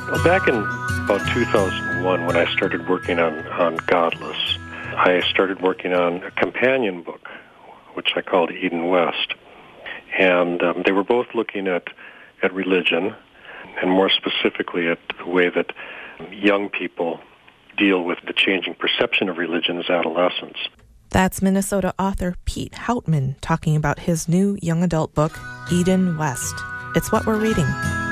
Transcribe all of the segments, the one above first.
Well, back in about 2001, when I started working on Godless, I started working on a companion book, which I called Eden West. And they were both looking at religion, and more specifically at the way that young people deal with the changing perception of religion as adolescents. That's Minnesota author Pete Houtman talking about his new young adult book, Eden West. It's what we're reading.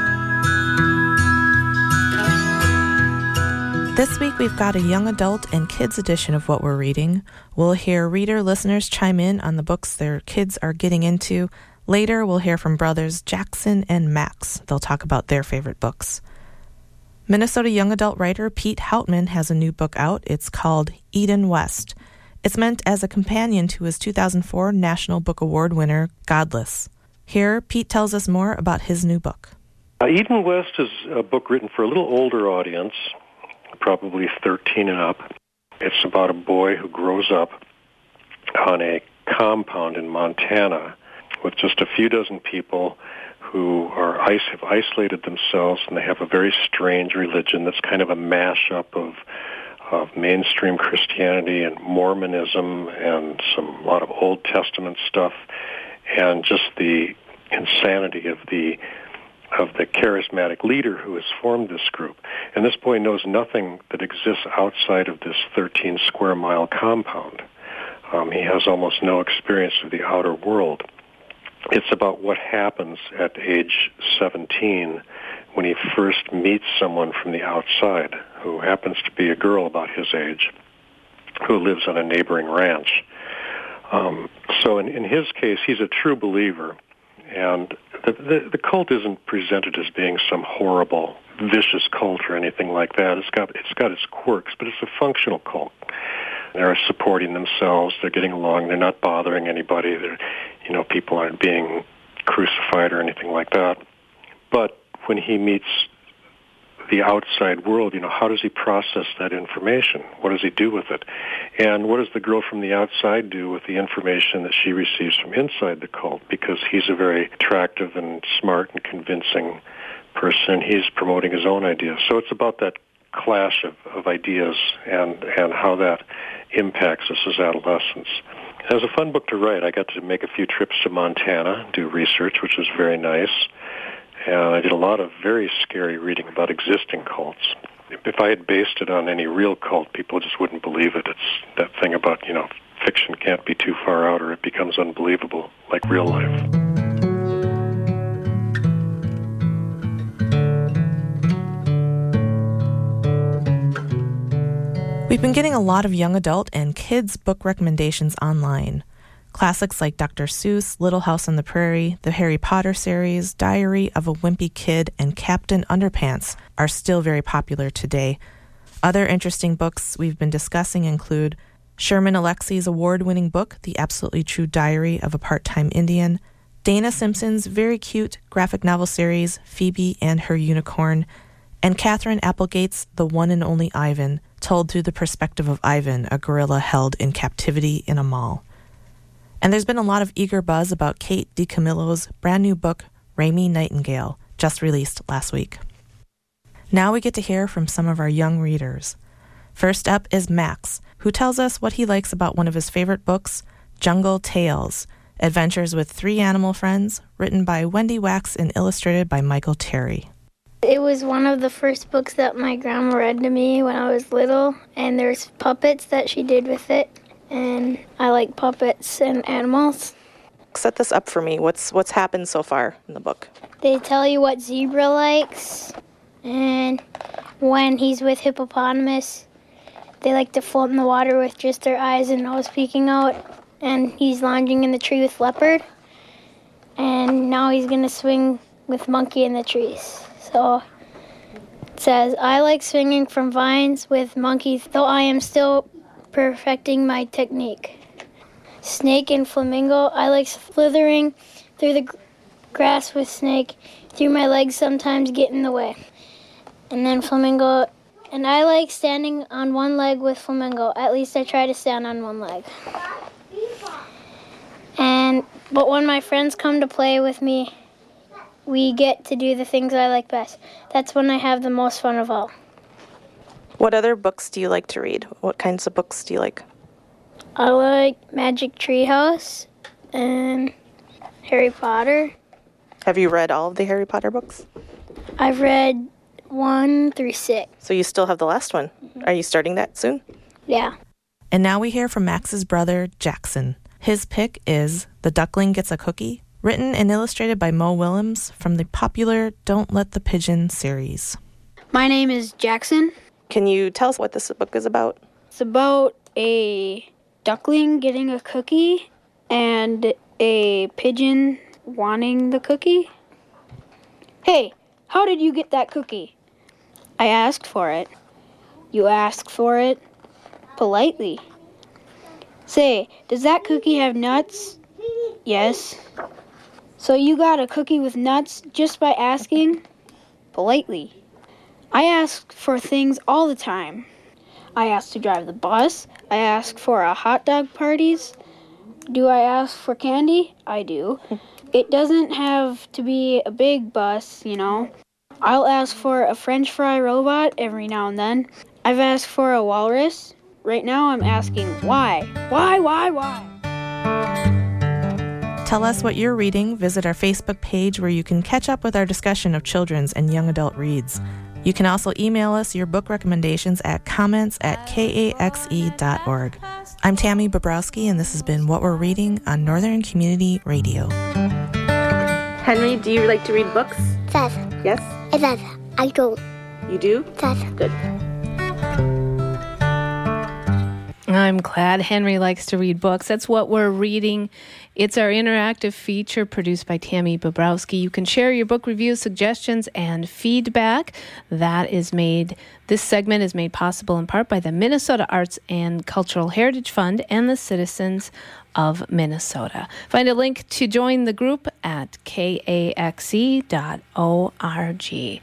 This week we've got a young adult and kids edition of what we're reading. We'll hear reader listeners chime in on the books their kids are getting into. Later we'll hear from brothers Jackson and Max. They'll talk about their favorite books. Minnesota young adult writer Pete Houtman has a new book out. It's called Eden West. It's meant as a companion to his 2004 National Book Award winner, Godless. Here, Pete tells us more about his new book. Eden West is a book written for a little older audience, probably 13 and up. It's about a boy who grows up on a compound in Montana with just a few dozen people who have isolated themselves, and they have a very strange religion that's kind of a mashup of mainstream Christianity and Mormonism and a lot of Old Testament stuff, and just the insanity of the charismatic leader who has formed this group. And this boy knows nothing that exists outside of this 13 square mile compound. He has almost no experience of the outer world. It's about what happens at age 17 when he first meets someone from the outside who happens to be a girl about his age who lives on a neighboring ranch. So in his case, he's a true believer, and the cult isn't presented as being some horrible, vicious cult or anything like that. It's got its quirks, but it's a functional cult. They're supporting themselves. They're getting along. They're not bothering anybody. People aren't being crucified or anything like that. But when he meets the outside world, how does he process that information? What does he do with it? And what does the girl from the outside do with the information that she receives from inside the cult? Because he's a very attractive and smart and convincing person. He's promoting his own ideas. So it's about that clash of ideas and how that impacts us as adolescents. It was a fun book to write. I got to make a few trips to Montana, do research, which was very nice. And I did a lot of very scary reading about existing cults. If I had based it on any real cult, people just wouldn't believe it. It's that thing about, fiction can't be too far out or it becomes unbelievable, like real life. We've been getting a lot of young adult and kids book recommendations online. Classics like Dr. Seuss, Little House on the Prairie, the Harry Potter series, Diary of a Wimpy Kid, and Captain Underpants are still very popular today. Other interesting books we've been discussing include Sherman Alexie's award-winning book, The Absolutely True Diary of a Part-Time Indian, Dana Simpson's very cute graphic novel series, Phoebe and Her Unicorn, and Catherine Applegate's The One and Only Ivan, told through the perspective of Ivan, a gorilla held in captivity in a mall. And there's been a lot of eager buzz about Kate DiCamillo's brand new book, Raimi Nightingale, just released last week. Now we get to hear from some of our young readers. First up is Max, who tells us what he likes about one of his favorite books, Jungle Tales, Adventures with Three Animal Friends, written by Wendy Wax and illustrated by Michael Terry. It was one of the first books that my grandma read to me when I was little, and there's puppets that she did with it, and I like puppets and animals. Set this up for me. What's happened so far in the book? They tell you what Zebra likes, and when he's with Hippopotamus, they like to float in the water with just their eyes and nose peeking out, and he's lounging in the tree with Leopard, and now he's going to swing with Monkey in the trees. So it says, I like swinging from vines with monkeys, though I am still perfecting my technique. Snake and Flamingo, I like slithering through the grass with Snake, through my legs sometimes get in the way. And then Flamingo, and I like standing on one leg with Flamingo. At least I try to stand on one leg. But when my friends come to play with me, we get to do the things I like best. That's when I have the most fun of all. What other books do you like to read? What kinds of books do you like? I like Magic Treehouse and Harry Potter. Have you read all of the Harry Potter books? I've read 1 through 6. So you still have the last one. Are you starting that soon? Yeah. And now we hear from Max's brother, Jackson. His pick is The Duckling Gets a Cookie, written and illustrated by Mo Willems from the popular Don't Let the Pigeon series. My name is Jackson. Can you tell us what this book is about? It's about a duckling getting a cookie and a pigeon wanting the cookie. Hey, how did you get that cookie? I asked for it. You asked for it? Politely. Say, does that cookie have nuts? Yes. So you got a cookie with nuts just by asking? Politely. I ask for things all the time. I ask to drive the bus. I ask for a hot dog parties. Do I ask for candy? I do. It doesn't have to be a big bus, you know. I'll ask for a French fry robot every now and then. I've asked for a walrus. Right now I'm asking why? Why? Tell us what you're reading. Visit our Facebook page where you can catch up with our discussion of children's and young adult reads. You can also email us your book recommendations at comments@kaxe.org. I'm Tammy Bobrowski, and this has been What We're Reading on Northern Community Radio. Henry, do you like to read books? Yes. Yes? Yes, I do. You do? Yes. Good. I'm glad Henry likes to read books. That's What We're Reading. It's our interactive feature produced by Tammy Bobrowski. You can share your book reviews, suggestions, and feedback. This segment is made possible in part by the Minnesota Arts and Cultural Heritage Fund and the citizens of Minnesota. Find a link to join the group at kaxe.org.